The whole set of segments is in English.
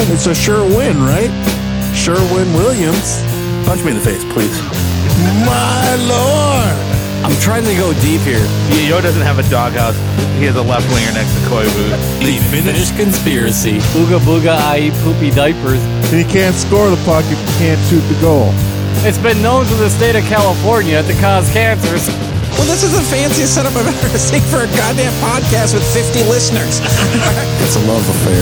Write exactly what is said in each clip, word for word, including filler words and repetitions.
It's a sure win, right? Sherwin-Williams. Punch me in the face, please. My Lord. I'm trying to go deep here. Yo doesn't have a doghouse. He has a left winger next to Koivu. The Finnish conspiracy. Ooga booga, I eat poopy diapers. And you can't score the puck if you can't shoot the goal. It's been known to the state of California to cause cancers. Well, this is the fanciest setup I've ever seen for a goddamn podcast with fifty listeners. It's a love affair.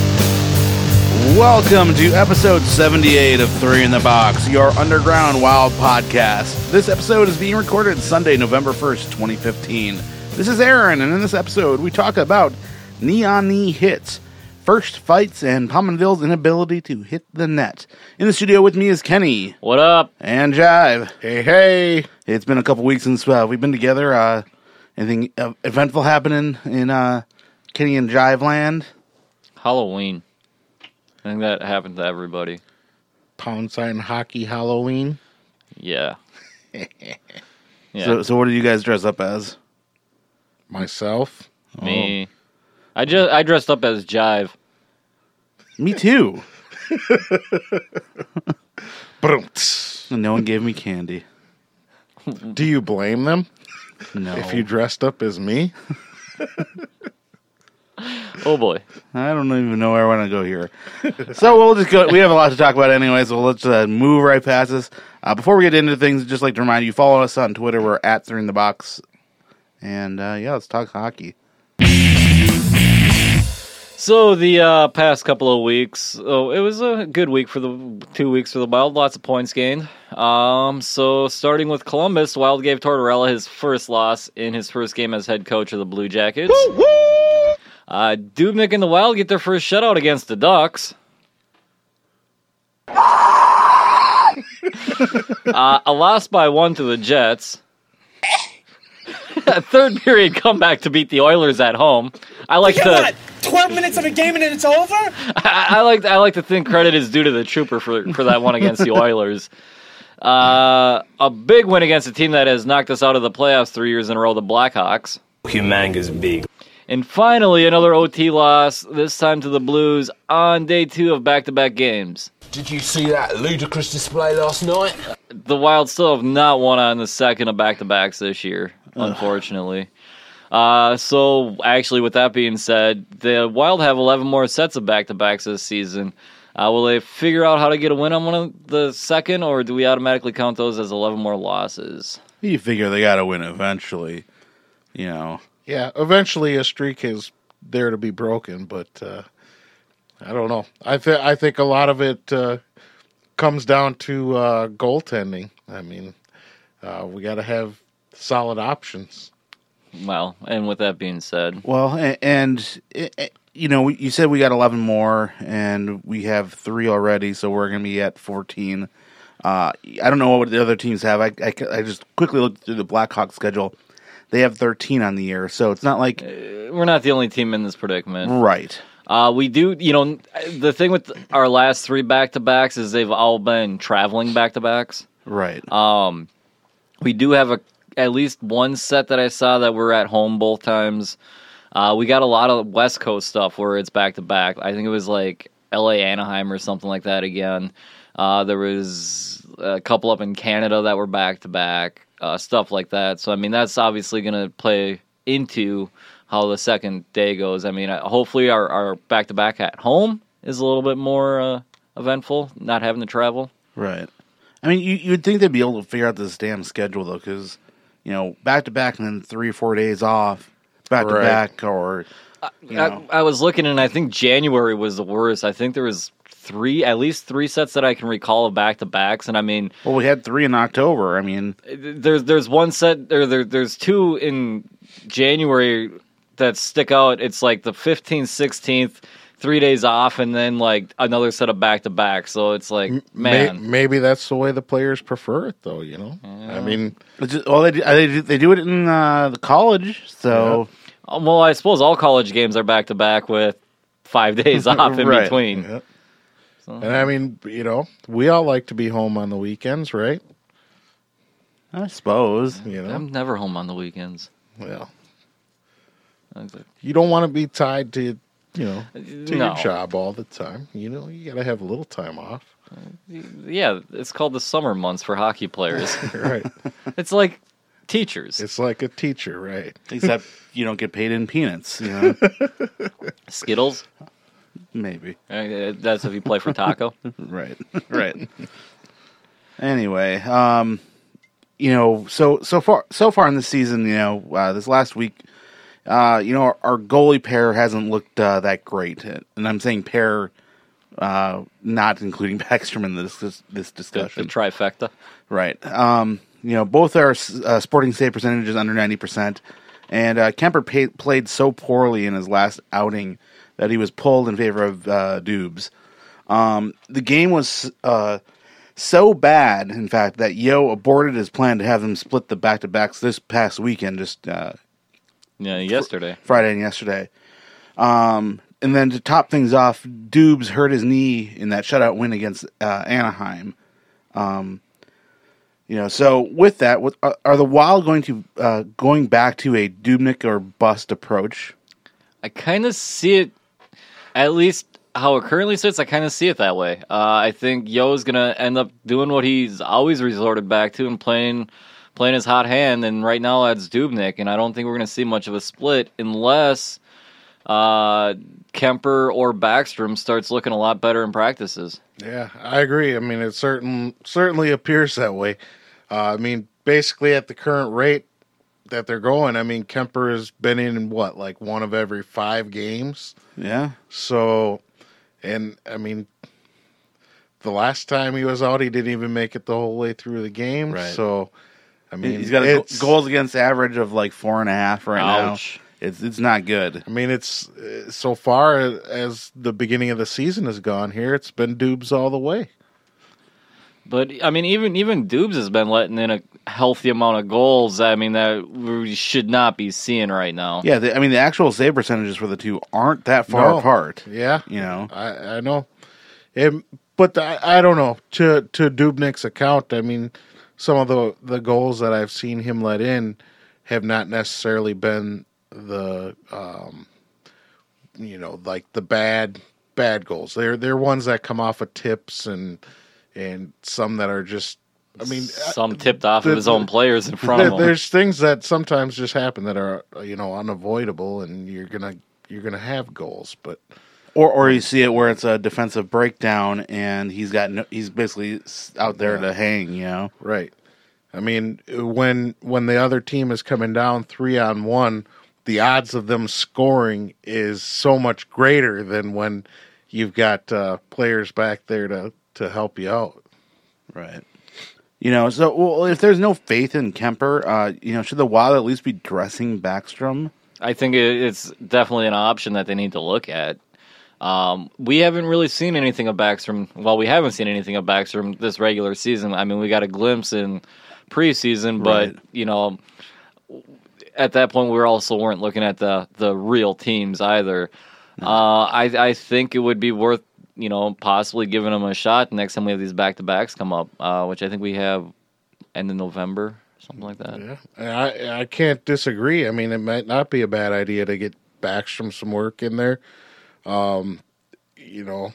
Welcome to episode seventy-eight of Three in the Box, your underground wild podcast. This episode is being recorded Sunday, November first, twenty fifteen. This is Aaron, and in this episode, we talk about knee-on-knee hits, first fights, and Pominville's inability to hit the net. In the studio with me is Kenny. What up? And Jive. Hey, hey. It's been a couple weeks since uh, we've been together. Uh, anything uh, eventful happening in uh, Kenny and Jive land? Halloween. I think that happened to everybody. Pound sign hockey Halloween. Yeah. yeah. So, so what did you guys dress up as? Myself. Me. Oh. I just I dressed up as Jive. Me too. And no one gave me candy. Do you blame them? No. If you dressed up as me? Oh boy. I don't even know where I want to go here. So we'll just go. We have a lot to talk about anyway, so let's uh, move right past this. Uh, before we get into things, just like to remind you, follow us on Twitter. We're at Three in the Box. And uh, yeah, let's talk hockey. So the uh, past couple of weeks, oh, it was a good week for the two weeks for the Wild. Lots of points gained. Um, so starting with Columbus, Wild gave Tortorella his first loss in his first game as head coach of the Blue Jackets. Woo, woo! Uh, Dubnyk and the Wild get their first shutout against the Ducks. uh, a loss by one to the Jets. A third period comeback to beat the Oilers at home. I like to. What? Twelve minutes of a game and then it's over. I, I like. I like to think credit is due to the Trooper for for that one against the Oilers. Uh, a big win against a team that has knocked us out of the playoffs three years in a row, the Blackhawks. Humongous big. And finally, another O T loss, this time to the Blues on day two of back-to-back games. Did you see that ludicrous display last night? The Wild still have not won on the second of back-to-backs this year, unfortunately. Uh, so, actually, with that being said, the Wild have eleven more sets of back-to-backs this season. Uh, will they figure out how to get a win on one of the second, or do we automatically count those as eleven more losses? You figure they got to win eventually, you know. Yeah, eventually a streak is there to be broken, but uh, I don't know. I think I think a lot of it uh, comes down to uh, goaltending. I mean, uh, we got to have solid options. Well, and with that being said, well, and, and it, you know, you said we got eleven more, and we have three already, so we're going to be at fourteen. Uh, I don't know what the other teams have. I, I, I just quickly looked through the Blackhawks schedule. They have thirteen on the year, so it's not like... Uh, we're not the only team in this predicament. Right. Uh, we do, you know, the thing with our last three back-to-backs is they've all been traveling back-to-backs. Right. Um, we do have a at least one set that I saw that we're at home both times. Uh, we got a lot of West Coast stuff where it's back-to-back. I think it was like L A Anaheim or something like that again. Uh, there was a couple up in Canada that were back-to-back. Uh, stuff like that. So, I mean, that's obviously going to play into how the second day goes. I mean, hopefully our, our back-to-back at home is a little bit more uh, eventful, not having to travel. Right. I mean, you, you would think they'd be able to figure out this damn schedule, though, because, you know, back-to-back and then three or four days off, back-to-back, right. or, you know. I, I was looking, and I think January was the worst. I think there was three, at least three sets that I can recall of back-to-backs, and I mean... Well, we had three in October, I mean... There's there's one set, or there, there's two in January that stick out. It's like the fifteenth, sixteenth, three days off, and then like another set of back-to-backs, so it's like, man... Maybe, maybe that's the way the players prefer it, though, you know? Yeah. I mean... Just, well, they, they, do, they do it in uh, the college, so... Yeah. Well, I suppose all college games are back-to-back with five days off in right. between. Yeah. And I mean, you know, we all like to be home on the weekends, right? I suppose. You know, I'm never home on the weekends. Well, you don't want to be tied to, you know, to No. your job all the time. You know, you got to have a little time off. Yeah, it's called the summer months for hockey players. Right. It's like teachers. It's like a teacher, right? Except you don't get paid in peanuts, you know? Skittles. Maybe. Uh, That's if you play for Taco. Right. Right. Anyway, um, you know, so so far so far in the season, you know, uh, this last week, uh, you know, our, our goalie pair hasn't looked uh, that great, and I'm saying pair, uh, not including Backstrom in this this, this The, discussion. the trifecta. Right. Um, you know, both our uh, sporting save percentages under ninety percent, and uh, Kemper pay, played so poorly in his last outing that he was pulled in favor of uh, Dubes. Um, the game was uh, so bad, in fact, that Yo aborted his plan to have them split the back-to-backs this past weekend, just uh, Yeah, yesterday. Friday and yesterday. Um, and then to top things off, Dubes hurt his knee in that shutout win against uh, Anaheim. Um, you know, so with that, what, are, are the Wild going to uh, going back to a Dubnyk or bust approach? I kind of see it, at least how it currently sits, I kind of see it that way. Uh, I think Yo's going to end up doing what he's always resorted back to and playing playing his hot hand, and right now that's Dubnyk, and I don't think we're going to see much of a split unless uh, Kemper or Backstrom starts looking a lot better in practices. Yeah, I agree. I mean, it certain certainly appears that way. Uh, I mean, basically at the current rate that they're going, I mean, Kemper has been in, what, like one of every five games? Yeah. So, and, I mean, the last time he was out, he didn't even make it the whole way through the game. Right. So, I mean, He's got a go- it's- goals against average of like four and a half right Ouch. now. It's it's not good. I mean, it's uh, so far as the beginning of the season has gone here, it's been Dubes all the way. But, I mean, even even Dubes has been letting in a healthy amount of goals, I mean, that we should not be seeing right now. Yeah, the, I mean the actual save percentages for the two aren't that far No. apart. Yeah, You know. I, I know. It, but I, I don't know. To to Dubnyk's account, I mean, some of the the goals that I've seen him let in have not necessarily been the um, you know, like the bad bad goals. They're they're ones that come off of tips and and some that are just. I mean, Some tipped off the- of his own players in front there, of him. there's things that sometimes just happen that are, you know, unavoidable, and you're gonna you're gonna have goals, but. Or or you see it where it's a defensive breakdown and he's got no, he's basically out there Yeah. to hang, you know. Right. I mean, when when the other team is coming down three on one, the odds of them scoring is so much greater than when you've got uh, players back there to, to help you out. Right. You know, so well, if there's no faith in Kemper, uh, you know, should the Wild at least be dressing Backstrom? I think it, it's definitely an option that they need to look at. Um, we haven't really seen anything of Backstrom. Well, we haven't seen anything of Backstrom this regular season. I mean, we got a glimpse in preseason, but, Right. you know, at that point, we also weren't looking at the, the real teams either. Uh, I, I think it would be worth, you know, possibly giving them a shot next time we have these back-to-backs come up, uh, which I think we have end of November, something like that. Yeah, and I I can't disagree. I mean, it might not be a bad idea to get Backstrom some work in there. Um, you know,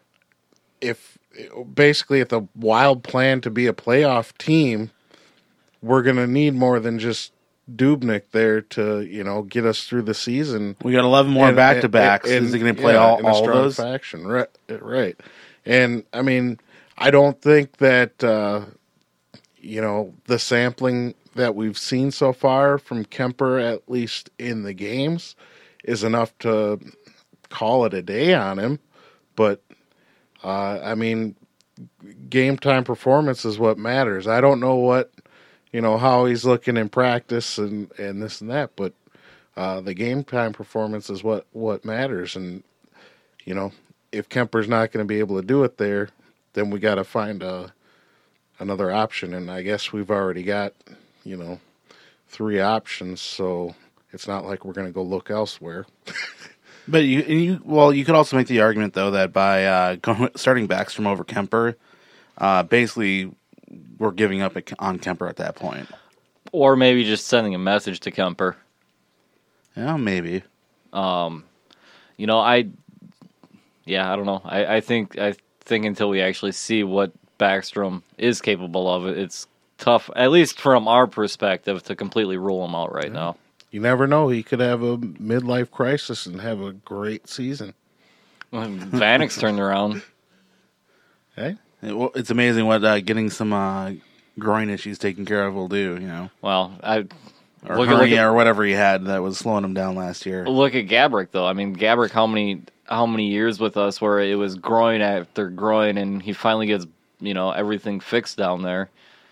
if basically if the Wild plan to be a playoff team, we're gonna need more than just Dubnyk there to, you know, get us through the season. We got eleven more And- back to backs. and- Is he going to play yeah, all, in a all of strong those? faction, right? Right. And I mean, I don't think that uh, you know, the sampling that we've seen so far from Kemper, at least in the games, is enough to call it a day on him. But uh, I mean, game time performance is what matters. I don't know what, you know, how he's looking in practice and, and this and that, but uh, the game time performance is what, what matters. And, you know, if Kemper's not going to be able to do it there, then we got to find a, another option. And I guess we've already got, you know, three options, so it's not like we're going to go look elsewhere. But you, and you, well, you could also make the argument though that by uh, going, starting Backstrom over Kemper, uh, basically we're giving up on Kemper at that point. Or maybe just sending a message to Kemper. Yeah, maybe. Um, you know, I, yeah, I don't know. I, I think I think until we actually see what Backstrom is capable of, it's tough, at least from our perspective, to completely rule him out right yeah. now. You never know. He could have a midlife crisis and have a great season. Vanek's turned around. Hey, it, well, it's amazing what uh, getting some uh, groin issues taken care of will do. You know, well, I or look, hernia look at, or whatever he had that was slowing him down last year. Look at Gabrick though. I mean, Gabrick, how many how many years with us where it was groin after groin, and he finally gets you know everything fixed down there.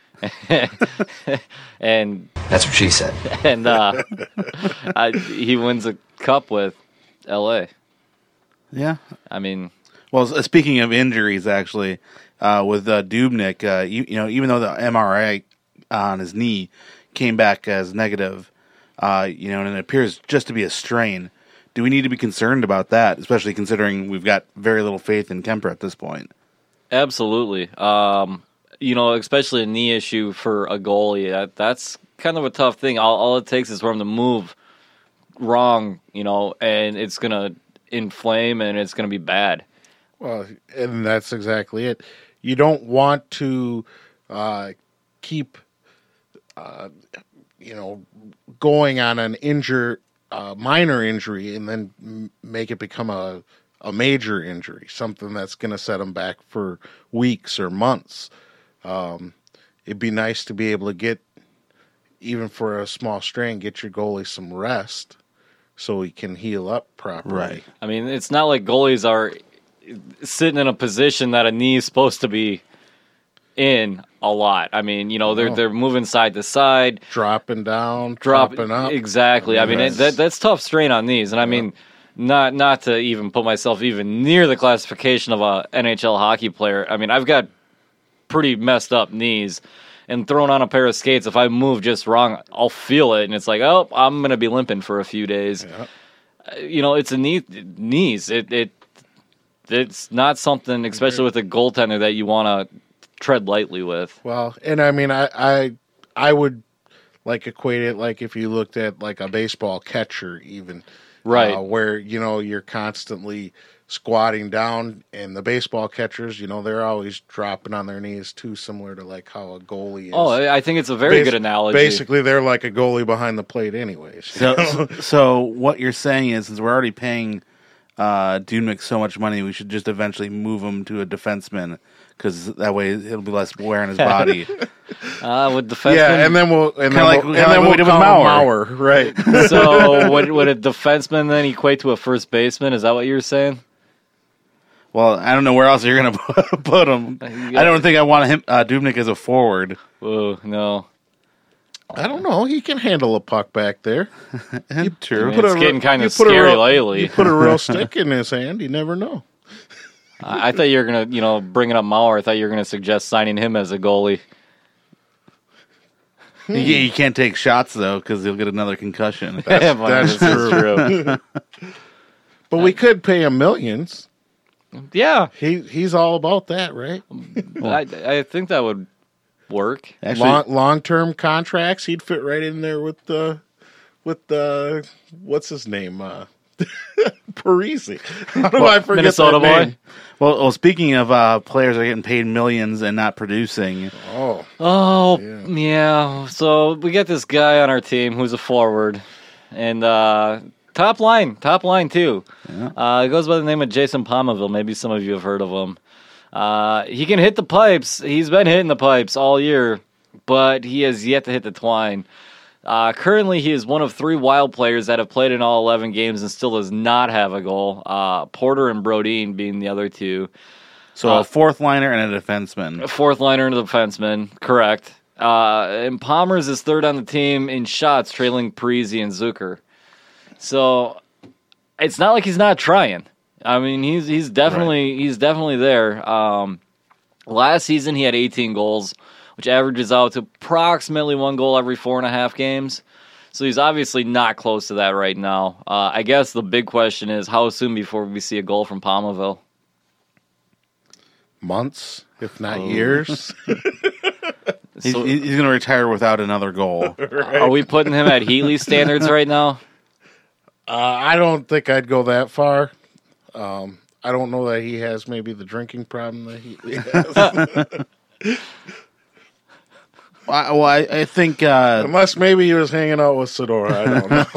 And that's what she said. And uh, I, he wins a cup with L A. Yeah, I mean, well, speaking of injuries, actually, uh, with uh, Dubnyk, uh, you, you know, even though the M R I on his knee came back as negative, uh, you know, and it appears just to be a strain, do we need to be concerned about that, especially considering we've got very little faith in Kemper at this point? Absolutely. Um, you know, especially a knee issue for a goalie, that, that's kind of a tough thing. All, all it takes is for him to move wrong, you know, and it's going to inflame and it's going to be bad. Well, and that's exactly it. You don't want to uh, keep, uh, you know, going on an injure, uh, minor injury and then m- make it become a, a major injury, something that's going to set them back for weeks or months. Um, it'd be nice to be able to get, even for a small strain, get your goalie some rest so he can heal up properly. Right. I mean, it's not like goalies are sitting in a position that a knee is supposed to be in a lot. I mean, you know, they're oh. they're moving side to side, dropping down, drop, dropping up. Exactly. I mean, it, that that's tough strain on knees, and I mean, not not to even put myself even near the classification of a N H L hockey player. I mean, I've got pretty messed up knees. And throwing on a pair of skates, if I move just wrong, I'll feel it, and it's like, oh, I'm going to be limping for a few days. Yeah. Uh, you know, it's a knee, knees. It it it's not something, especially with a goaltender, that you want to tread lightly with. Well, and I mean, I, I I would like equate it like if you looked at like a baseball catcher, even right, uh, where you know you're constantly squatting down, and the baseball catchers, you know, they're always dropping on their knees too, similar to like how a goalie is. Oh, I think it's a very Bas- good analogy. Basically, they're like a goalie behind the plate anyways. So, so, so what you're saying is, since we're already paying uh, Dubnyk so much money, we should just eventually move him to a defenseman, because that way it'll be less wear on his body. uh, with defenseman, yeah, and then we'll and then like, we'll, and then like we'll call call Mauer. Mauer, right? So would, would a defenseman then equate to a first baseman? Is that what you're saying? Well, I don't know where else you're going to put him. I don't think I want him uh, Dubnyk as a forward. Whoa, no. I don't know. He can handle a puck back there. You, True. I mean, it's getting kind of scary real, lately. You put a real stick in his hand, you never know. I, I thought you were going to, you know, bringing up Mauer, I thought you were going to suggest signing him as a goalie. Hmm. You, you can't take shots, though, because he'll get another concussion. That's, that's true. true. But we could pay him millions. Yeah. He He's all about that, right? I, I think that would work. Actually, long long term contracts, he'd fit right in there with the with the what's his name, uh, Parisi. How do well, I forget Minnesota that boy? name? Well, well, speaking of uh, players that are getting paid millions and not producing, Oh, Oh, Yeah. yeah. So we got this guy on our team who's a forward, and uh, top line, top line too. Yeah. Uh, it goes by the name of Jason Palmaville. Maybe some of you have heard of him. Uh, he can hit the pipes. He's been hitting the pipes all year, but he has yet to hit the twine. Uh, currently, he is one of three Wild players that have played in all eleven games and still does not have a goal. Uh, Porter and Brodin being the other two. so Uh, a fourth liner and a defenseman. A fourth liner and a defenseman, correct. Uh, and Palmer's is third on the team in shots, trailing Parise and Zucker. So it's not like he's not trying. I mean, he's he's definitely he's definitely there. Um, last season he had eighteen goals, which averages out to approximately one goal every four and a half games. So he's obviously not close to that right now. Uh, I guess the big question is how soon before we see a goal from Palmerville? months, if not Oh. years. He's, So- he's going to retire without another goal. Are we putting him at Healy standards right now? Uh, I don't think I'd go that far. Um, I don't know that he has maybe the drinking problem that he, he has. I, well, I, I think uh, Unless maybe he was hanging out with Sedora. I don't know.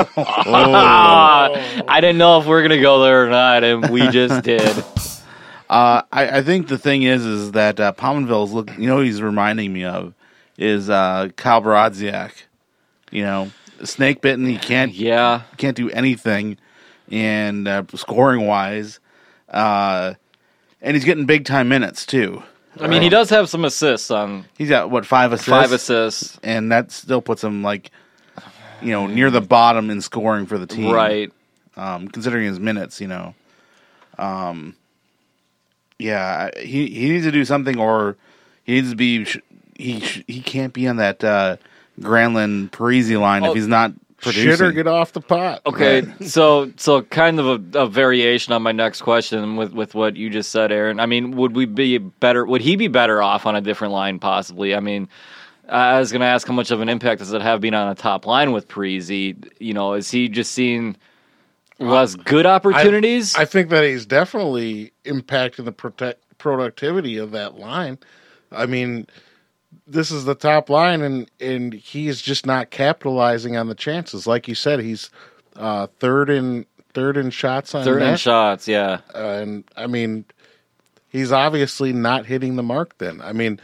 Ah, I didn't know if we are gonna go there or not, and we just did. uh, I, I think the thing is, is that uh, Pominville's look. You know, what he's reminding me of is uh, Kyle Baradziak. You know, snake bitten. He can't. Yeah, can't do anything, and uh, scoring wise, uh, and he's getting big time minutes too. I mean, he does have some assists on He's got what five assists, five assists, and that still puts him like, you know, near the bottom in scoring for the team, right? Um, considering his minutes, you know, um, yeah, he he needs to do something, or he needs to be he he can't be on that uh, Granlund Parisi line Oh, if he's not producing. Shit or get off the pot. Okay, so so kind of a, a variation on my next question with, with what you just said, Aaron. I mean, would we be better? Would he be better off on a different line, possibly? I mean, I was going to ask how much of an impact does it have being on a top line with Parisi? You know, is he just seeing less good opportunities? I, I think that he's definitely impacting the protect, productivity of that line. I mean, this is the top line, and, and he's just not capitalizing on the chances. Like you said, he's uh, third in third in shots on Third in net. shots, yeah. Uh, and I mean, he's obviously not hitting the mark. Then I mean,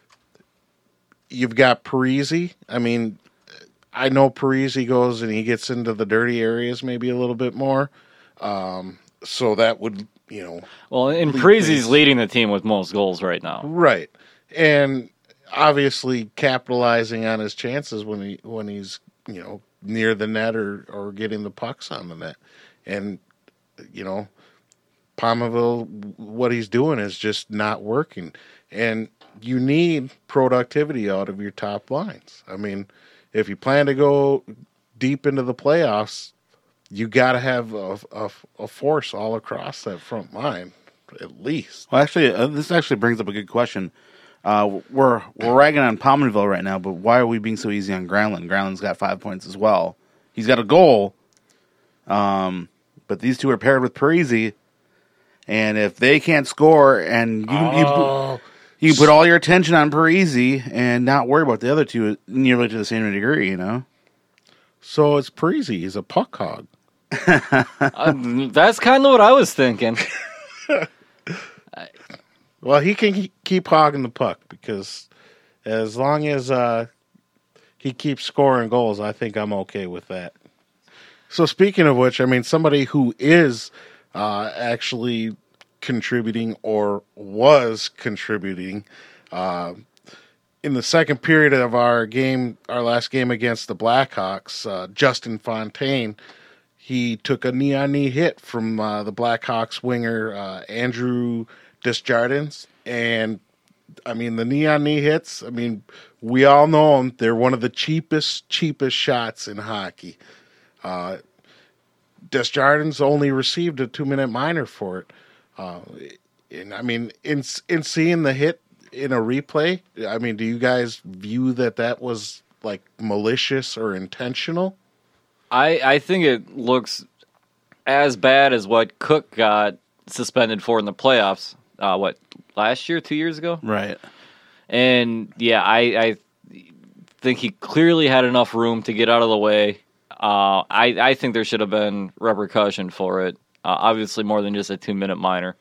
you've got Parisi. I mean, I know Parisi goes and he gets into the dirty areas maybe a little bit more. Um, so that would, you know, Well, and lead Parisi's things. leading the team with most goals right now. Right. And obviously capitalizing on his chances when he when he's, you know, near the net or, or getting the pucks on the net. And, you know, Palmerville, what he's doing is just not working. And you need productivity out of your top lines. I mean, if you plan to go deep into the playoffs, you got to have a, a, a force all across that front line, at least. Well, actually, uh, this actually brings up a good question. Uh, we're we're ragging on Pominville right now, but why are we being so easy on Granlund? Granlund's got five points as well. He's got a goal, um, but these two are paired with Parisi, and if they can't score, and you Oh. you, you put all your attention on Parisi and not worry about the other two nearly to the same degree, you know. So it's Parisi. He's a puck hog. Uh, that's kind of what I was thinking. Well, he can ke- keep hogging the puck because as long as uh, he keeps scoring goals, I think I'm okay with that. So speaking of which, I mean, somebody who is uh, actually contributing or was contributing uh, in the second period of our game, our last game against the Blackhawks, uh, Justin Fontaine, he took a knee-on-knee hit from uh, the Blackhawks winger uh, Andrew Desjardins, and I mean the knee-on-knee hits. I mean, we all know them. They're one of the cheapest, cheapest shots in hockey. Uh, Desjardins only received a two-minute minor for it. Uh, and I mean, in in seeing the hit in a replay, I mean, do you guys view that that was like malicious or intentional? I, I think it looks as bad as what Cook got suspended for in the playoffs. Uh, what, last year, two years ago? Right. And yeah, I, I think he clearly had enough room to get out of the way. Uh, I, I think there should have been repercussion for it. Uh, obviously, more than just a two-minute minor.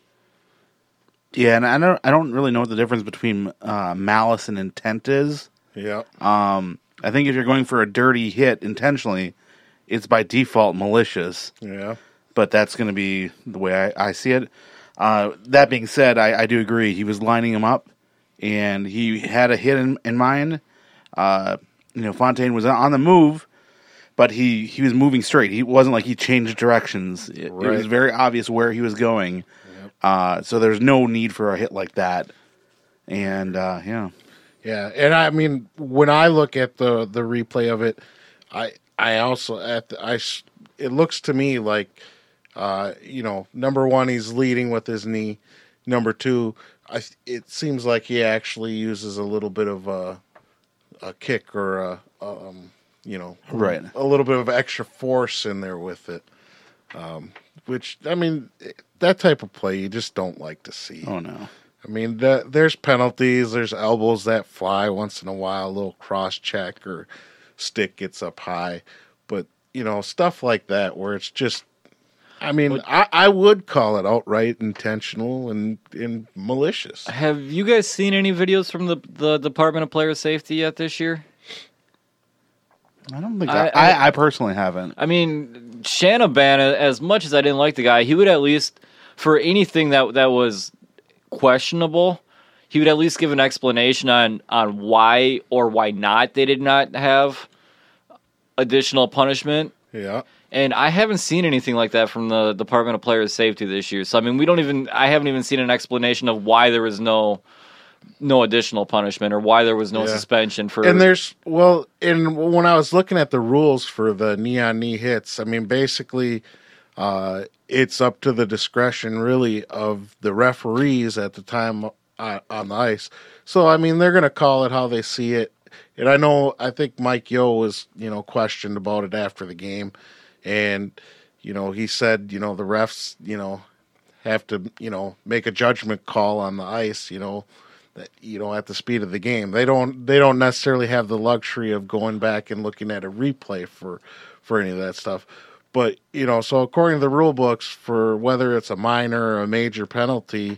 Yeah, and I don't I don't really know what the difference between uh, malice and intent is. Yeah. Um, I think if you're going for a dirty hit intentionally, it's by default malicious. Yeah. But that's going to be the way I, I see it. Uh, that being said, I, I do agree. He was lining him up, and he had a hit in, in mind. Uh, you know, Fontaine was on the move, but he, he was moving straight. He wasn't like he changed directions. It, Right. it was very obvious where he was going. Yep. Uh, so there's no need for a hit like that. And, uh, yeah. Yeah, and I mean, when I look at the, the replay of it, I I also at the, I s- it looks to me like, uh, you know, number one, he's leading with his knee. Number two, I it seems like he actually uses a little bit of a a kick or a um, you know, Right. a little bit of extra force in there with it. Um, which, I mean, that type of play you just don't like to see. Oh, no. I mean, the, there's penalties, there's elbows that fly once in a while, a little cross check or stick gets up high. But, you know, stuff like that where it's just, I mean, I, I would call it outright intentional and, and malicious. Have you guys seen any videos from the, the Department of Player Safety yet this year? I don't think I- I, I, I- I personally haven't. I mean, Shanahan, as much as I didn't like the guy, he would at least, for anything that that was questionable, he would at least give an explanation on, on why or why not they did not have additional punishment. Yeah. And I haven't seen anything like that from the Department of Player Safety this year. So, I mean, we don't even, I haven't even seen an explanation of why there was no no additional punishment or why there was no Yeah. suspension for. And there's, well, and when I was looking at the rules for the knee-on-knee hits, I mean, basically, uh, it's up to the discretion, really, of the referees at the time uh, on the ice. So, I mean, they're going to call it how they see it. And I know, I think Mike Yeo was, you know, questioned about it after the game. And, you know, he said, you know, the refs, you know, have to, you know, make a judgment call on the ice, you know, that, you know, at the speed of the game. They don't they don't necessarily have the luxury of going back and looking at a replay for for any of that stuff. But, you know, so according to the rule books, for whether it's a minor or a major penalty,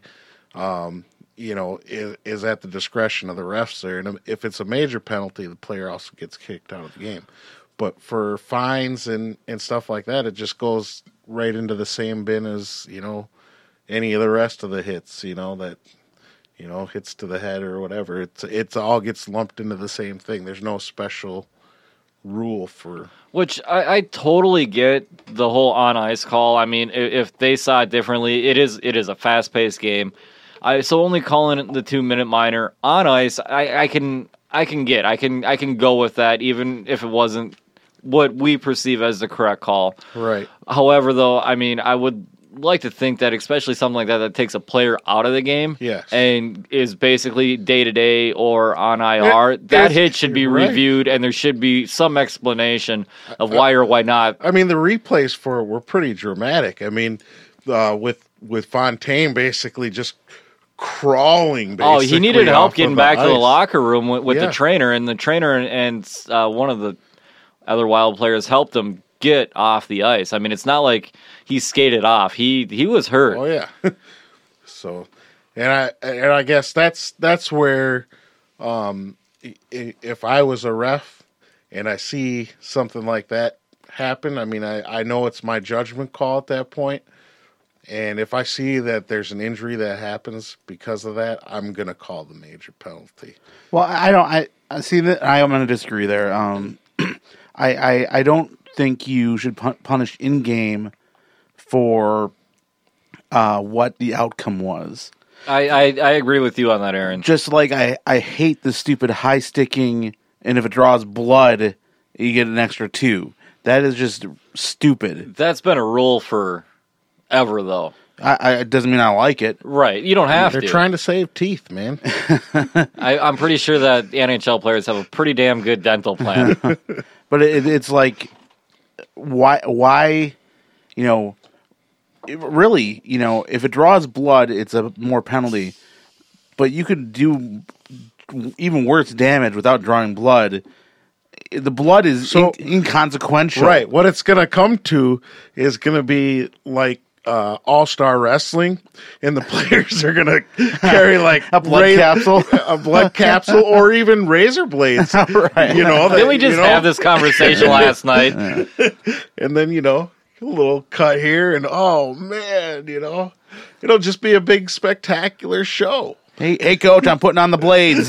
um, you know, is, is at the discretion of the refs there. And if it's a major penalty, the player also gets kicked out of the game. But for fines and, and stuff like that, it just goes right into the same bin as, you know, any of the rest of the hits, you know, that, you know, hits to the head or whatever. It's it's all gets lumped into the same thing. There's no special rule for... Which I, I totally get the whole on ice call. I mean, if, if they saw it differently, it is it is a fast paced game. I so only calling it the two minute minor on ice, I, I can I can get I can I can go with that even if it wasn't what we perceive as the correct call. Right. However, though, I mean, I would like to think that especially something like that that takes a player out of the game Yes. and is basically day to day or on I R, It- that it's- hit should be you're right. reviewed and there should be some explanation of why or why not. I mean, the replays for it were pretty dramatic. I mean, uh, with with Fontaine basically just crawling. Oh, he needed basically help off getting of back to the ice. locker room with, with Yeah. the trainer, and the trainer and, and uh, one of the other Wild players helped him get off the ice. I mean, it's not like he skated off. He he was hurt. Oh yeah. So, and I and I guess that's that's where, um, i- if I was a ref and I see something like that happen, I mean, I I know it's my judgment call at that point. And if I see that there's an injury that happens because of that, I'm gonna call the major penalty. Well, I don't. I, I see that. I am going to disagree there. Um, I, I I don't think you should pun- punish in game for uh, what the outcome was. I, I, I agree with you on that, Aaron. Just like I, I hate the stupid high sticking, and if it draws blood, you get an extra two. That is just stupid. That's been a rule for ever, though. I, I, it doesn't mean I like it. Right. You don't have They're to. trying to save teeth, man. I, I'm pretty sure that N H L players have a pretty damn good dental plan. But it, it's like, why? Why? You know, it really, you know, if it draws blood, it's a more penalty. But you could do even worse damage without drawing blood. The blood is So- in, inconsequential, Right. What it's going to come to is going to be like uh, all-star wrestling, and the players are going to carry like A blood capsule. a blood capsule, or even razor blades. Right. You know, Didn't we that- just you know, have this conversation last night? and then you know a little cut here, and oh man, you know, it'll just be a big spectacular show. Hey, hey, coach, I'm putting on the blades.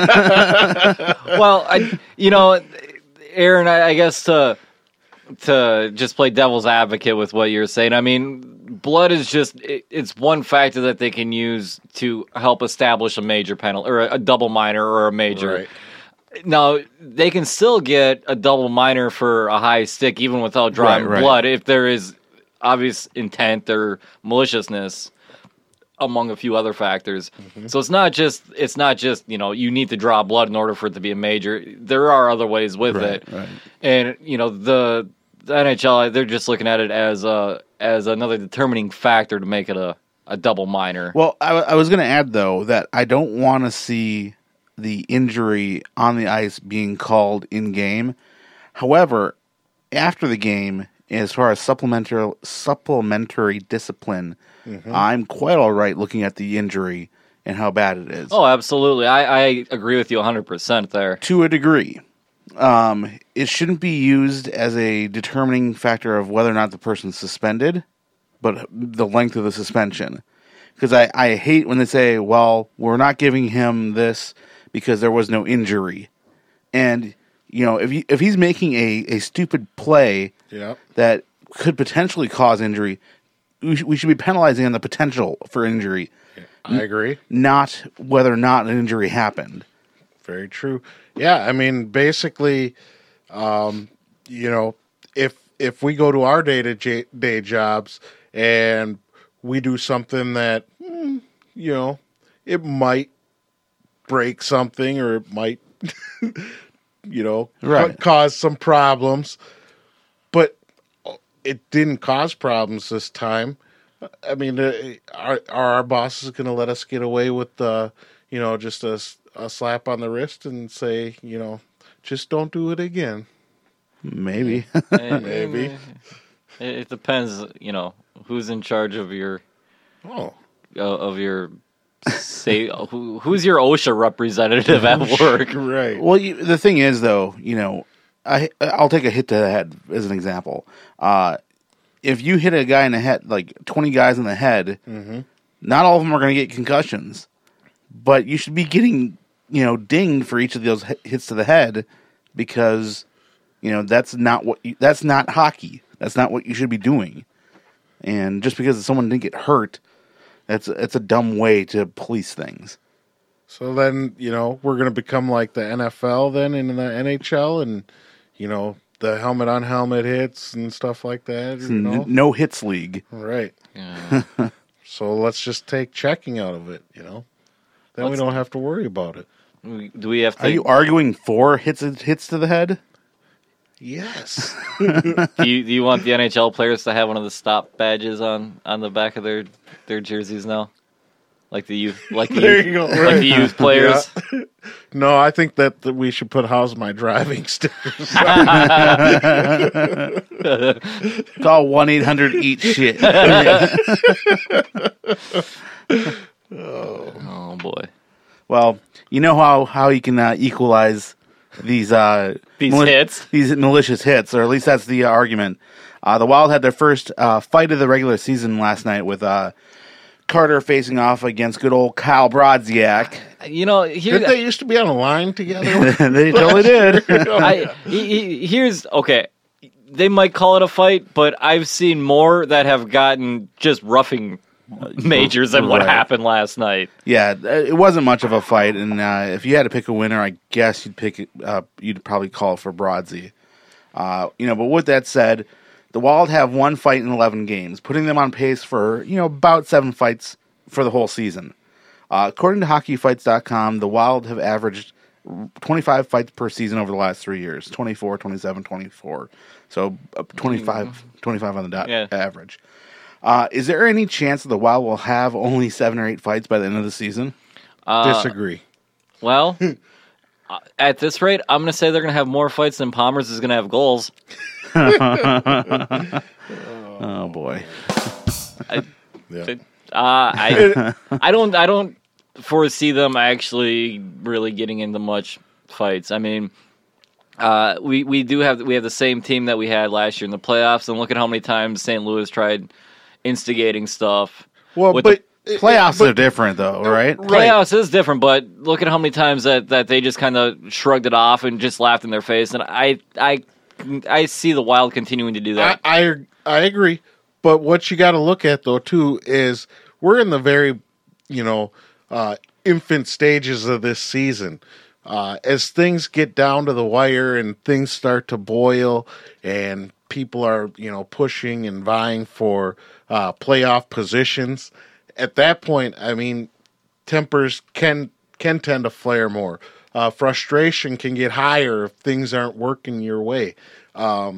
Well, I, you know, Aaron, I, I guess to to just play devil's advocate with what you're saying. I mean, blood is just it, it's one factor that they can use to help establish a major penalty or a, a double minor or a major. Right. Now, they can still get a double minor for a high stick even without drawing Right, right. blood if there is obvious intent or maliciousness among a few other factors. Mm-hmm. So it's not just it's not just, you know, you need to draw blood in order for it to be a major. There are other ways with Right, it. right. And, you know, the, the N H L, they're just looking at it as a as another determining factor to make it a, a double minor. Well, I, I was going to add, though, that I don't want to see the injury on the ice being called in-game. However, after the game, as far as supplementary supplementary discipline, mm-hmm. I'm quite all right looking at the injury and how bad it is. Oh, absolutely. I, I agree with you one hundred percent there. To a degree. Um, it shouldn't be used as a determining factor of whether or not the person's suspended, but the length of the suspension. Because I, I hate when they say, well, we're not giving him this because there was no injury. And, you know, if you, if he's making a, a stupid play yeah. that could potentially cause injury, we, sh- we should be penalizing on the potential for injury. I agree. Not whether or not an injury happened. Very true. Yeah, I mean, basically, um, you know, if if we go to our day-to-day jobs and we do something that, mm, you know, it might break something or it might, you know, right. ca- cause some problems, but it didn't cause problems this time. I mean, uh, are, are our bosses going to let us get away with, uh, you know, just a, a slap on the wrist and say, you know, just don't do it again? Maybe. Maybe. It, it depends, you know, who's in charge of your, oh, uh, of your, say, who, who's your OSHA representative at work? Right. Well, you, the thing is, though, you know, I I'll take a hit to the head as an example. Uh, if you hit a guy in the head, like twenty guys in the head, mm-hmm. not all of them are going to get concussions, but you should be getting, you know, dinged for each of those hits to the head because, you know, that's not what you, that's not hockey. That's not what you should be doing. And just because someone didn't get hurt, that's it's a dumb way to police things. So then, you know, we're going to become like the N F L then in the N H L and, you know, the helmet on helmet hits and stuff like that. You know? No hits league. Right. Yeah. So let's just take checking out of it, you know. Then Let's, we don't have to worry about it. Do we have to? Are you arguing for hits hits to the head? Yes. do you do you want the N H L players to have one of the stop badges on, on the back of their, their jerseys now? Like the youth, like the There youth, you go, like right. the youth players. Yeah. No, I think that, that we should put "How's my driving" stickers. Call one eight hundred eat shit. Oh boy! Well, you know how how you can uh, equalize these uh, These mali- hits? these malicious hits, or at least that's the uh, argument. Uh, the Wild had their first uh, fight of the regular season last night with uh, Carter facing off against good old Kyle Brodziak. You know, here Didn't they used to be on a line together? They totally did. I, he, he, here's okay. They might call it a fight, but I've seen more that have gotten just roughing majors than what Right. happened last night. Yeah, it wasn't much of a fight, and uh, if you had to pick a winner, I guess you'd pick it. Uh, you'd probably call it for Brodsky. Uh, you know, but with that said, the Wild have one fight in eleven games, putting them on pace for you know about seven fights for the whole season. Uh, according to hockey fights dot com, the Wild have averaged twenty-five fights per season over the last three years, twenty-four, twenty-seven, twenty-four. So uh, twenty-five, twenty-five on the dot Yeah. average. Uh, is there any chance that the Wild will have only seven or eight fights by the end of the season? Uh, Disagree. Well, uh, at this rate, I'm going to say they're going to have more fights than Palmer's is going to have goals. Oh boy. Yeah. Uh, I I don't I don't foresee them actually really getting into much fights. I mean, uh, we we do have we have the same team that we had last year in the playoffs, and look at how many times Saint Louis tried instigating stuff. Well, with but Playoffs but- are different, though, right? the playoffs is different, but look at how many times that, that they just kind of shrugged it off and just laughed in their face. And I I I see the Wild continuing to do that. I, I I agree, but what you got to look at though too is we're in the very, you know, uh, infant stages of this season. Uh, as things get down to the wire and things start to boil, and people are you know pushing and vying for uh, playoff positions, at that point, I mean, tempers can can tend to flare more. Uh, frustration can get higher if things aren't working your way. Um,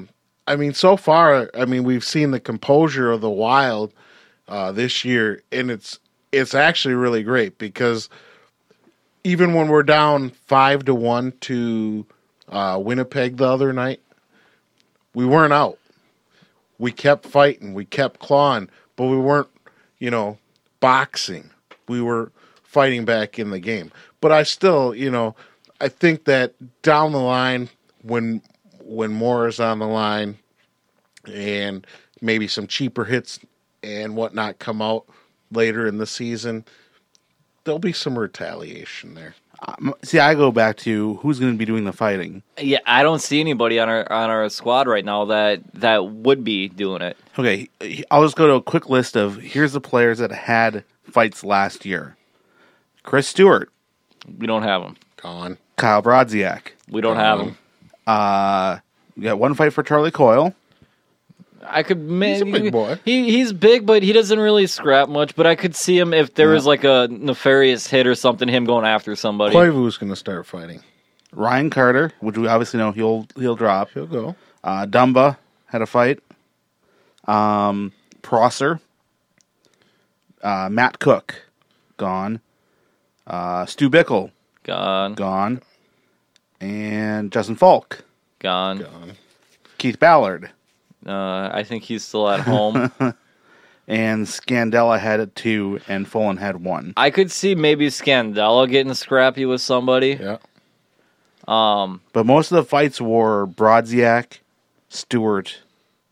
I mean, so far, I mean, we've seen the composure of the Wild uh, this year, and it's it's actually really great because even when we're down five to one to uh, Winnipeg the other night, we weren't out. We kept fighting, we kept clawing, but we weren't, you know, boxing. We were fighting back in the game. But I still, you know, I think that down the line, when when more is on the line and maybe some cheaper hits and whatnot come out later in the season, there'll be some retaliation there. Um, see, I go back to who's going to be doing the fighting. Yeah, I don't see anybody on our on our squad right now that that would be doing it. Okay, I'll just go to a quick list of here's the players that had fights last year. Chris Stewart. We don't have him. Gone. Kyle Brodziak. We don't have him. Uh, we got one fight for Charlie Coyle. I could. He's a big boy. He he's big, but he doesn't really scrap much. But I could see him if there was like a nefarious hit or something. Him going after somebody. Koivu's going to start fighting. Ryan Carter, which we obviously know he'll he'll drop. He'll go. Uh, Dumba had a fight. Um, Prosser. Uh, Matt Cook, gone. Uh, Stu Bickle, Gone. gone. And Justin Falk, Gone. Gone. Keith Ballard, Uh, I think he's still at home. and Scandella had two, and Fullen had one. I could see maybe Scandella getting scrappy with somebody. Yeah. Um, But most of the fights were Brodziak, Stewart,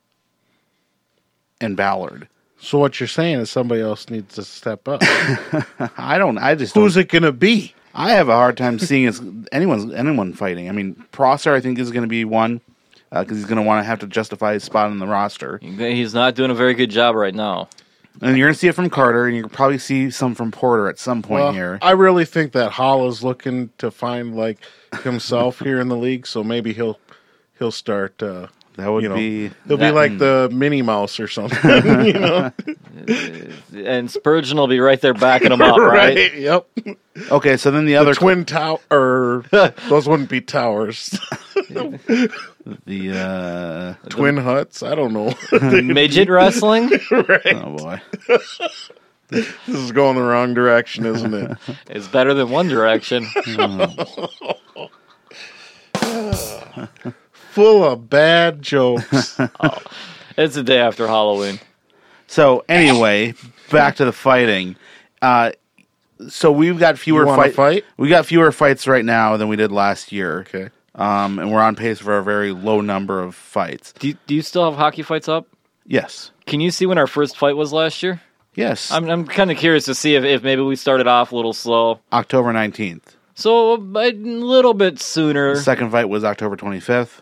and Ballard. So what you're saying is somebody else needs to step up. I don't. I just Who's don't, it going to be? I have a hard time seeing it's anyone's anyone fighting. I mean, Prosser, I think, is going to be one because uh, he's going to want to have to justify his spot on the roster. he's not doing a very good job right now. And you're going to see it from Carter, and you'll probably see some from Porter at some point Well, here. I really think that Hall is looking to find like himself here in the league, so maybe he'll he'll start. Uh, That would you know, be he'll that- be like the Minnie Mouse or something. You know, And Spurgeon will be right there backing him up, right? Yep. okay. So then the The other twin tower, or those wouldn't be towers. the uh, Twin huts. I don't know. Midget wrestling? oh boy, This is going the wrong direction, isn't it? It's better than One Direction. Full of bad jokes. It's the day after Halloween. So anyway, back to the fighting. Uh, so we've got fewer You wanna fight- fight? We got fewer fights right now than we did last year. Okay. Um, and we're on pace for a very low number of fights. Do you, do you still have hockey fights up? Yes. Can you see when our first fight was last year? Yes. I'm I'm kind of curious to see if, if maybe we started off a little slow. October nineteenth. So a little bit sooner, The second fight was October twenty-fifth.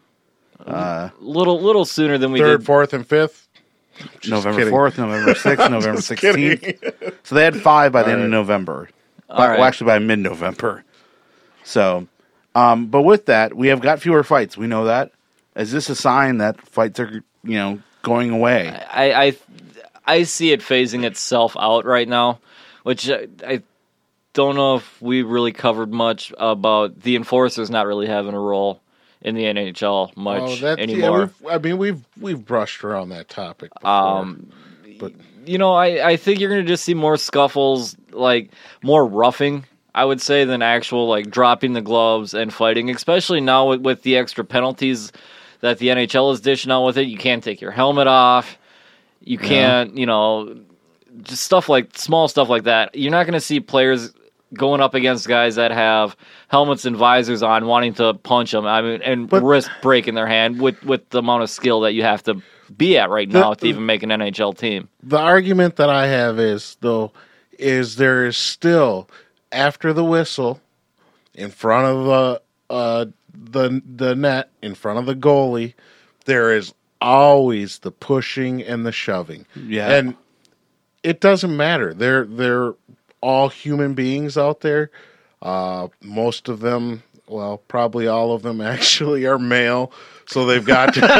little little sooner than we Third, did. fourth, and fifth. November kidding. fourth, November sixth, November Just sixteenth. kidding. So they had five by the All end of right. November. All By, right. Well, actually by mid-November. So, um, but with that, we have got fewer fights. We know that. Is this a sign that fights are, you know, going away? I, I I see it phasing itself out right now, which I, I don't know if we really covered much about the enforcers not really having a role in the N H L much Oh, that, anymore. Yeah, we've, I mean, we've we've brushed around that topic before. Um, but you know, I, I think you're going to just see more scuffles, like more roughing, I would say, than actual like dropping the gloves and fighting, especially now with, with the extra penalties that the N H L is dishing out with it. You can't take your helmet off. You can't, you know, just stuff like small stuff like that. You're not going to see players going up against guys that have helmets and visors on, wanting to punch them. I mean, and But- risk breaking their hand with, with the amount of skill that you have to be at right now to even make an N H L team. the argument that I have is, though, is there is still, after the whistle, in front of the uh, the the net, in front of the goalie, there is always the pushing and the shoving. Yeah. And it doesn't matter. They're they're all human beings out there. Uh, most of them, well, probably all of them actually are male, so they've got to.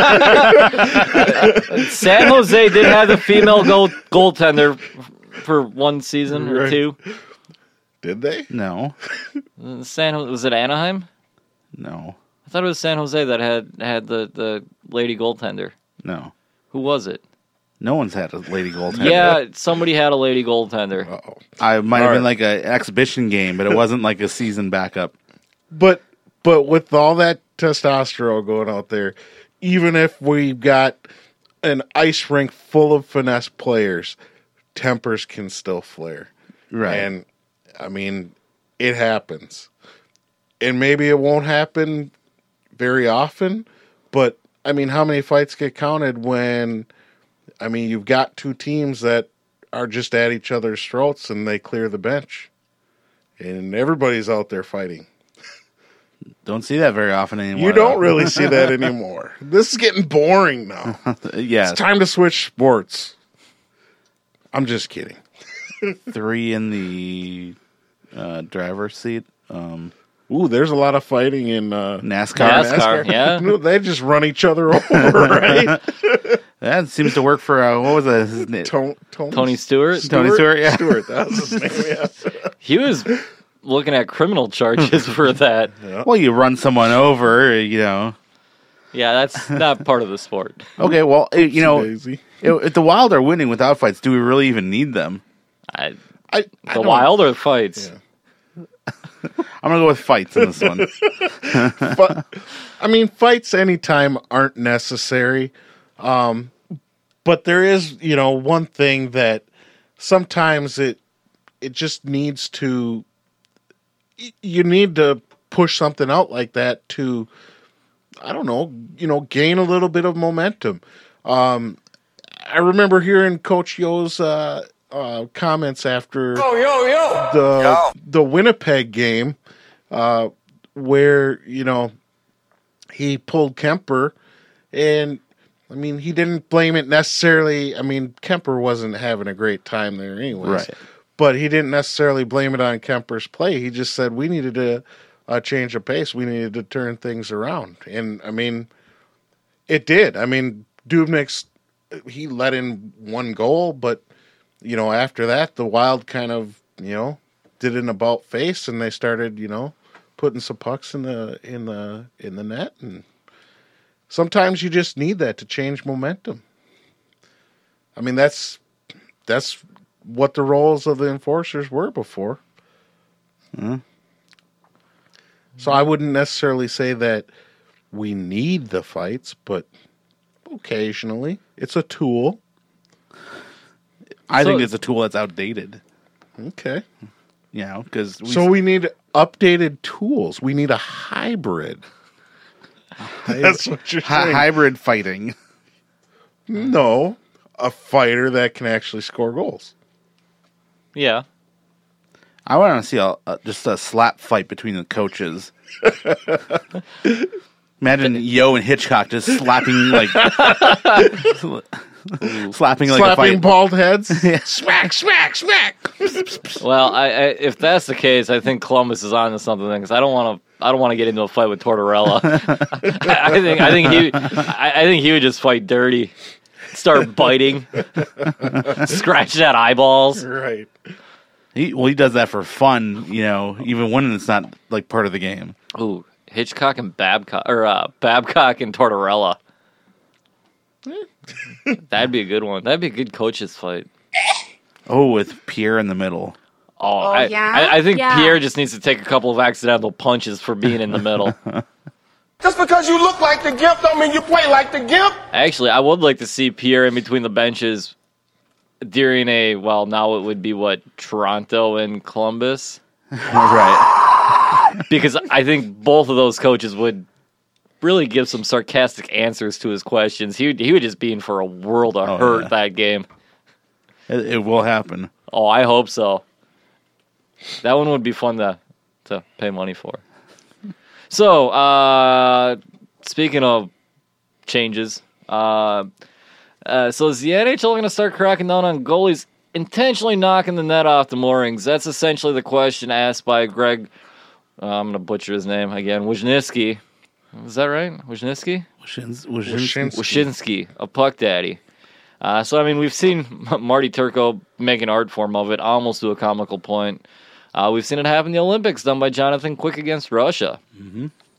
San Jose did have the female goal goaltender for one season or Right. two. Did they? No. San Jose, was it Anaheim? No. I I thought it was San Jose that had had the, the lady goaltender. No. Who was it? No one's had a lady goaltender. Yeah, somebody had a lady goaltender. Uh-oh. I might have All been right. like an exhibition game, but it wasn't like a season backup. But but with all that testosterone going out there, even if we've got an ice rink full of finesse players, tempers can still flare. Right. And I mean, it happens. And maybe it won't happen very often, but I mean, how many fights get counted when, I mean, you've got two teams that are just at each other's throats and they clear the bench. And everybody's out there fighting. Don't see that very often anymore. You don't though. really see that anymore. This is getting boring now. Yeah. It's time to switch sports. I'm just kidding. Three in the uh, driver's seat. Um, Ooh, there's a lot of fighting in uh, NASCAR. NASCAR, yeah. No, they just run each other over, right? That seems to work for, uh, what was that? His name? Tony, Tony, Tony Stewart? Tony Stewart, yeah. Stewart, that was his name, yeah. He was looking at criminal charges for that. Well, you run someone over, you know. Yeah, that's not part of the sport. Okay, well, eh, you know, Daisy. if if the Wild are winning without fights, do we really even need them? I, I, I the don't- Wild or the fights? Yeah. I'm going to go with fights in this one. But, I mean, fights anytime aren't necessary. Um, but there is, you know, one thing that sometimes it it just needs to, y- you need to push something out like that to, I don't know, you know, gain a little bit of momentum. Um, I remember hearing Coach Yo's uh, uh, comments after Yo, yo, yo. the the Winnipeg game, uh, where you know he pulled Kemper, and I mean he didn't blame it necessarily. I mean Kemper wasn't having a great time there anyways, Right. but he didn't necessarily blame it on Kemper's play. He just said we needed to uh, change the pace. We needed to turn things around, and I mean it did. I mean Dubnik's he let in one goal, but you know, after that, the Wild kind of, you know, did an about face, and they started, you know, putting some pucks in the in the in the net, and sometimes you just need that to change momentum. I mean, that's that's what the roles of the enforcers were before. So I wouldn't necessarily say that we need the fights, but occasionally it's a tool. I So- think it's a tool that's outdated. Okay. You know, because So we need updated tools. We need a hybrid. That's what you're saying. hybrid fighting. No, a fighter that can actually score goals. Yeah. I want to see a, a, just a slap fight between the coaches. Imagine Yo and Hitchcock just slapping like slapping like a Slapping fight. bald heads. Smack, smack, smack. Well, I, I, if that's the case, I think Columbus is on to something because I don't want to. I don't want to get into a fight with Tortorella. I, I think. I think he. I, I think he would just fight dirty, start biting, scratching at eyeballs. Right. He, well, he does that for fun, you know, even when it's not like part of the game. Ooh, Hitchcock and Babcock, or uh, Babcock and Tortorella. That'd be a good one. That'd be a good coaches fight. Oh, with Pierre in the middle. Oh, Oh, I, yeah? I, I think Yeah. Pierre just needs to take a couple of accidental punches for being in the middle. Just because you look like the Gimp don't mean you play like the Gimp. Actually, I would like to see Pierre in between the benches during a, well, now it would be what, Toronto and Columbus? Right. Because I think both of those coaches would really give some sarcastic answers to his questions. He would, he would just be in for a world of Oh, hurt yeah. that game. It, it will happen. Oh, I hope so. That one would be fun to to pay money for. So, uh, speaking of changes, uh, uh, so is the N H L going to start cracking down on goalies intentionally knocking the net off the moorings? That's essentially the question asked by Greg. Uh, I'm going to butcher his name again. Wojnarowski. Is that right? Wojnarowski? Washins- Washins- Wyshynski, a puck daddy. Uh, so, I mean, we've seen Marty Turco make an art form of it, almost to a comical point. Uh, we've seen it happen in the Olympics, done by Jonathan Quick against Russia. Mm-hmm.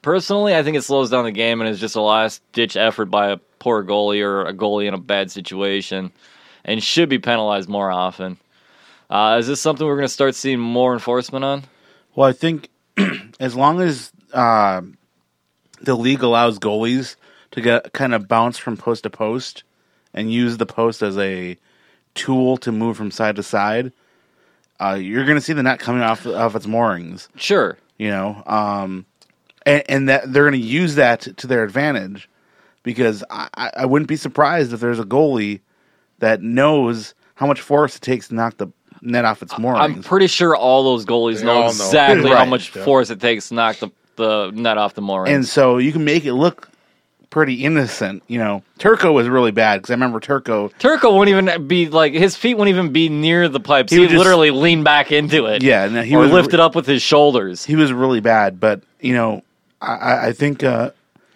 Personally, I think it slows down the game and is just a last-ditch effort by a poor goalie or a goalie in a bad situation and should be penalized more often. Uh, is this something we're going to start seeing more enforcement on? Well, I think as long as uh, the league allows goalies to get kind of bounce from post to post and use the post as a tool to move from side to side, uh, you're going to see the net coming off of its moorings. Sure. You know, um, and, and that they're going to use that to their advantage because I, I wouldn't be surprised if there's a goalie that knows how much force it takes to knock the net off its moorings. I'm pretty sure all those goalies They know all know. exactly how Right. much Yeah. force it takes to knock the, the net off the moorings. And so you can make it look pretty innocent. You know, Turco was really bad because I remember Turco. Turco won't even be like his feet won't even be near the pipes. He He, would just- literally lean back into it. Yeah, no, he or was lift it up with his shoulders. He was really bad, but you know, I- I, I think uh,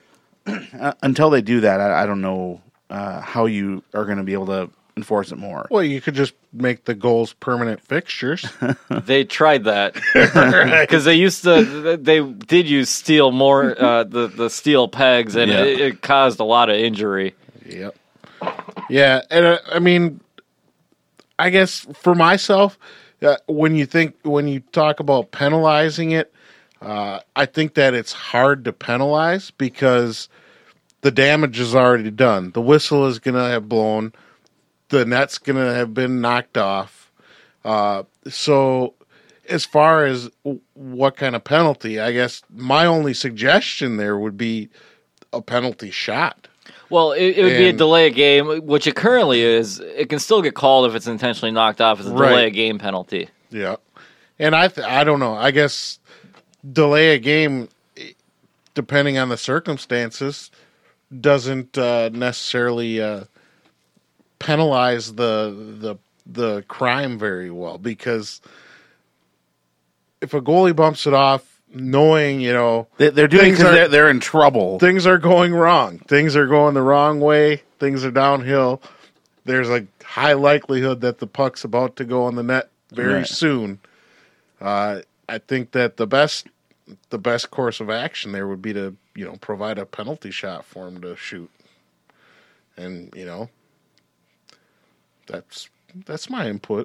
until they do that, I, I don't know uh, how you are going to be able to enforce it more. Well, you could just make the goals permanent fixtures. They tried that because they used to. They did use steel more uh, the the steel pegs, and Yeah. it, it caused a lot of injury. Yep. Yeah, and uh, I mean, I guess for myself, uh, when you think when you talk about penalizing it, uh, I think that it's hard to penalize because the damage is already done. The whistle is going to have blown. The net's going to have been knocked off. Uh, so, as far as w- what kind of penalty, I guess my only suggestion there would be a penalty shot. Well, it, it would be a And- delay of game, which it currently is. It can still get called if it's intentionally knocked off as a delay Right. of game penalty. Yeah, and I th- I don't know. I guess delay a game, depending on the circumstances, doesn't uh, necessarily uh, penalize the the the crime very well because if a goalie bumps it off, knowing you know They, they're doing Things because are- they're, they're in trouble. things are going wrong, things are going the wrong way, things are downhill. There's a high likelihood that the puck's about to go on the net very Right. soon. Uh, I think that the best the best course of action there would be to you know provide a penalty shot for him to shoot, and you know that's that's my input.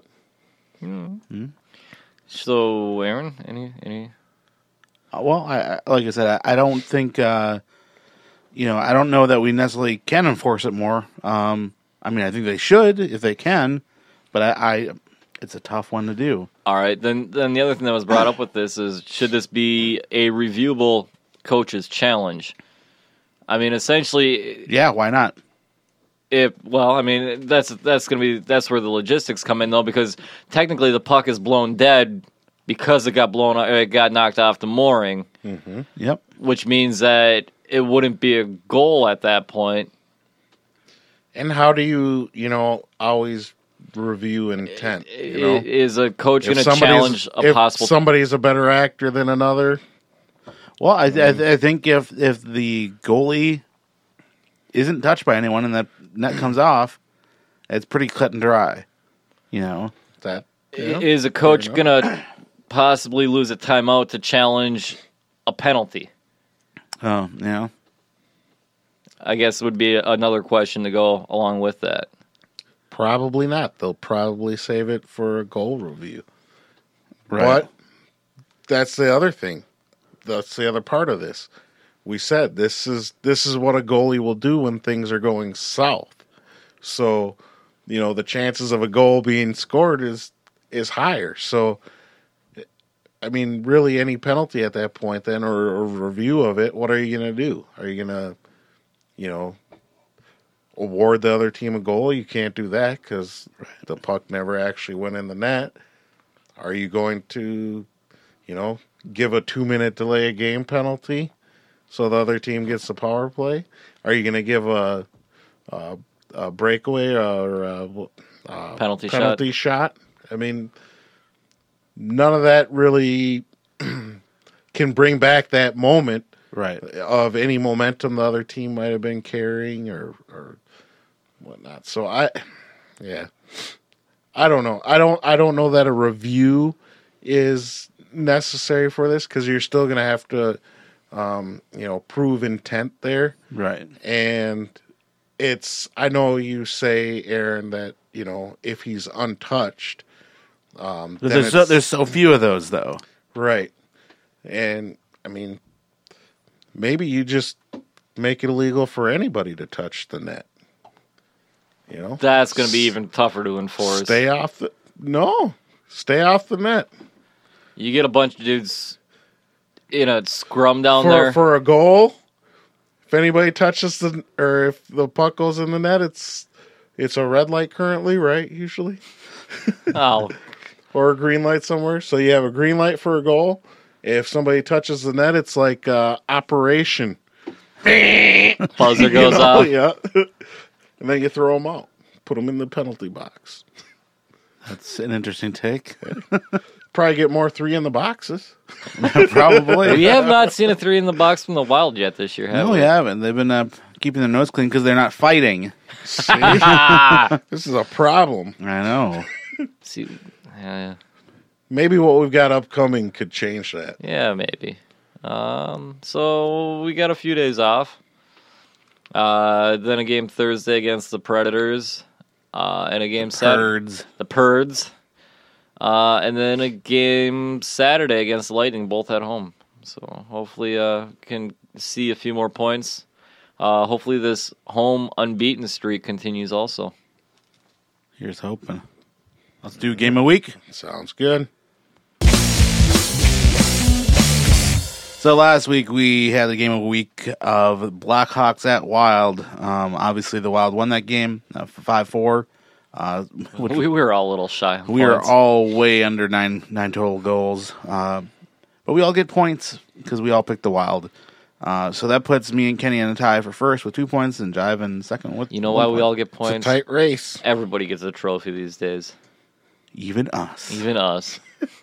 So, Aaron, any any? Uh, Well, I, I like I said, I, I don't think uh, you know, I don't know that we necessarily can enforce it more. Um, I mean, I think they should if they can, but I, I it's a tough one to do. All right, then then the other thing that was brought up with this is should this be a reviewable coach's challenge? I mean, essentially, Yeah, why not? if well, I mean that's that's gonna be that's where the logistics come in though, because technically the puck is blown dead because it got blown it got knocked off the mooring, Yep. which means that it wouldn't be a goal at that point. And how do you you know always review intent? You know, I- Is a coach going to somebody's- challenge a if possible? somebody's a better actor than another. Well, I, I, I think if if the goalie isn't touched by anyone and that net comes off, it's pretty cut and dry. You know. That I- Is a coach enough. going to possibly lose a timeout to challenge a penalty? Oh, yeah. I guess would be another question to go along with that. Probably not. They'll probably save it for a goal review. Right. But that's the other thing. That's the other part of this. We said this is this is what a goalie will do when things are going south. So, you know, the chances of a goal being scored is is higher. So, I mean, really, any penalty at that point, then, or, or review of it, what are you going to do? Are you going to, you know, award the other team a goal? You can't do that because the puck never actually went in the net. Are you going to, you know, give a two-minute delay of game penalty so the other team gets the power play? Are you going to give a, a, a breakaway or a, a Penalty shot. penalty shot? I mean, none of that really can bring back that moment Right. of any momentum the other team might have been carrying or or whatnot. So I, yeah, I don't know. I don't. I don't know that a review is necessary for this because you're still going to have to um, you know, prove intent there. Right. And it's, I know you say, Aaron, that, you know, if he's untouched, um, But then there's so, it's- there's so few of those, though. right. And, I mean, maybe you just make it illegal for anybody to touch the net. You know? That's going to be even tougher to enforce. Stay off the, no, stay off the net. You get a bunch of dudes in a scrum down For, there. for a goal, if anybody touches the, or if the puck goes in the net, it's, it's a red light currently, right? Usually. Oh, Or a green light somewhere. So you have a green light for a goal. If somebody touches the net, it's like uh, operation. buzzer You goes know? off. Yeah. And then you throw them out. Put them in the penalty box. That's an interesting take. Probably get more three in the boxes. Probably. We have not seen a three in the box from the Wild yet this year, have No, we? we haven't. They've been uh, keeping their nose clean because they're not fighting. See? This is a problem. I know. See, yeah, Maybe what we've got upcoming could change that. yeah, maybe. Um, so we got a few days off. Uh, then a game Thursday against the Predators, uh, and a game Saturday, Birds. the Pirds, uh, and then a game Saturday against the Lightning, both at home. So hopefully, uh, can see a few more points. Uh, hopefully, this home unbeaten streak continues also. Here's hoping. Let's do game of week. Sounds good. So last week we had the game of the week of Blackhawks at Wild. Um, obviously the Wild won that game uh, five four. Uh, which We were all a little shy. on we are points. all way under nine nine total goals. Uh, but we all get points because we all picked the Wild. Uh, so that puts me and Kenny in a tie for first with two points and Jive in second with You know one why we point. all get It's a points? tight race. Everybody gets a trophy these days, Even us. even us.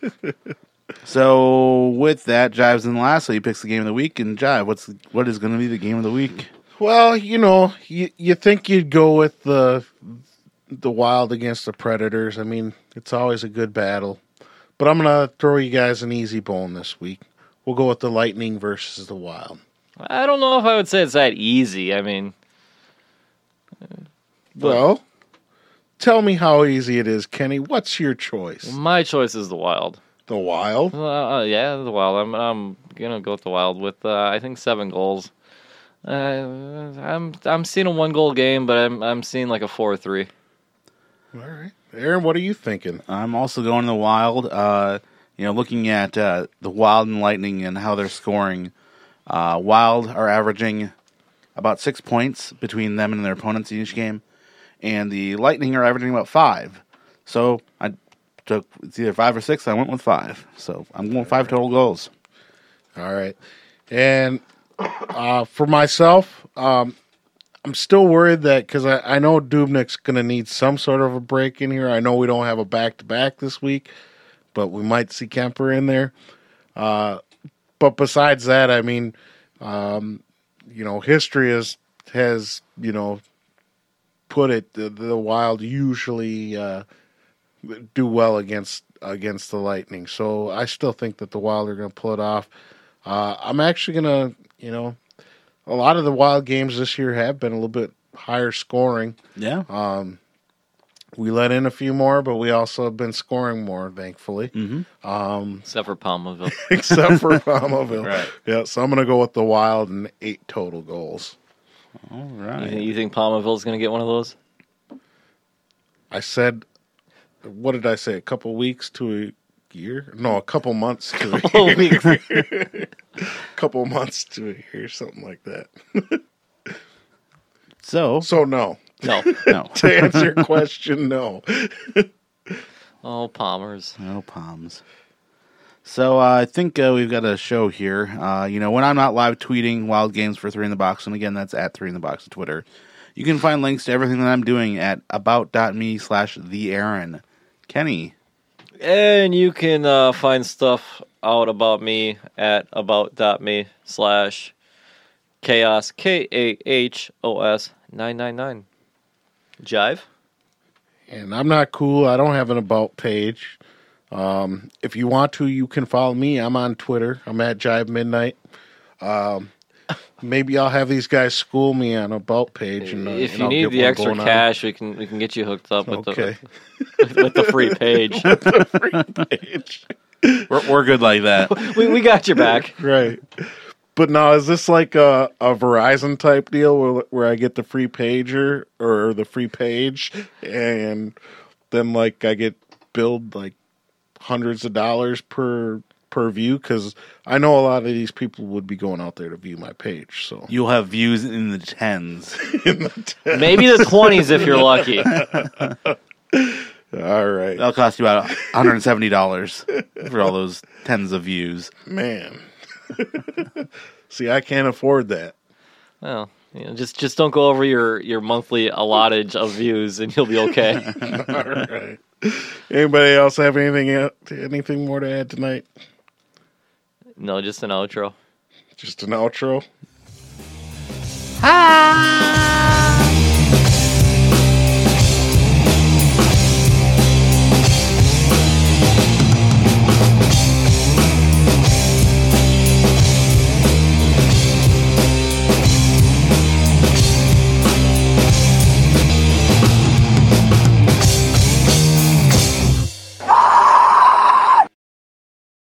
So with that, Jive's in last, so he picks the game of the week. And Jive, what's what is going to be the game of the week? Well, you know, you you think you'd go with the the Wild against the Predators. I mean, it's always a good battle. But I'm going to throw you guys an easy bone this week. We'll go with the Lightning versus the Wild. I don't know if I would say it's that easy. I mean, Well, tell me how easy it is, Kenny. What's your choice? my choice is the Wild. The Wild? Uh, yeah, the Wild. I'm I'm gonna go with the Wild with uh, I think seven goals. Uh, I'm I'm seeing a one goal game, but I'm I'm seeing like a four three. All right. Aaron, what are you thinking? I'm also going to the Wild. Uh, you know, looking at uh, the Wild and Lightning and how they're scoring. Uh, Wild are averaging about six points between them and their opponents in each game, and the Lightning are averaging about five. So I took it's either five or six. I went with five. So I'm going five total goals. All right. And uh, for myself, um, I'm still worried that because I, I know Dubnik's going to need some sort of a break in here. I know we don't have a back-to-back this week, but we might see Kemper in there. Uh, but besides that, I mean, um, you know, history has, has you know, put it, the, the Wild usually uh, do well against against the Lightning. So I still think that the Wild are going to pull it off. Uh, I'm actually going to, you know, a lot of the Wild games this year have been a little bit higher scoring. Yeah. Um, we let in a few more, but we also have been scoring more, thankfully. Mm-hmm. Um, Except for Palmaville. except for Palmaville. Right. Yeah, so I'm going to go with the Wild and eight total goals. All You right. think, you think Palmaville's gonna get one of those? I said, what did I say? A couple weeks to a year? No, a couple months to a Oh, year. we- couple months to a year, something like that. So So no. no. no, To answer your question, no. Oh, Palmers. no palms. So uh, I think uh, we've got a show here. Uh, you know, when I'm not live tweeting Wild Games for Three in the Box, and again, that's at Three in the Box on Twitter. You can find links to everything that I'm doing at about.me slash the Aaron. Kenny. And you can uh, find stuff out about me at about.me slash chaos, K A H O S nine nine nine. Jive? And I'm not cool. I don't have an about page. Um, if you want to, you can follow me. I'm on Twitter. I'm at Jive Midnight. Um, maybe I'll have these guys school me on About Page. And, uh, if and you I'll need get the one extra going on. cash, we can we can get you hooked up with Okay. the with the free page. Page. We're, we're good like that. we we got your back. Right. But now, is this like a, a Verizon type deal where where I get the free pager or the free page, and then like I get billed like hundreds of dollars per per view? Because I know a lot of these people would be going out there to view my page. So You'll have views in the tens. Maybe the twenties if you're lucky. all right, That'll cost you about one hundred seventy dollars for all those tens of views. man. See, I can't afford that. Well, you know, just just don't go over your, your monthly allottage of views, and you'll be okay. All right. Anybody else have anything else- anything more to add tonight? No, just an outro. Just an outro.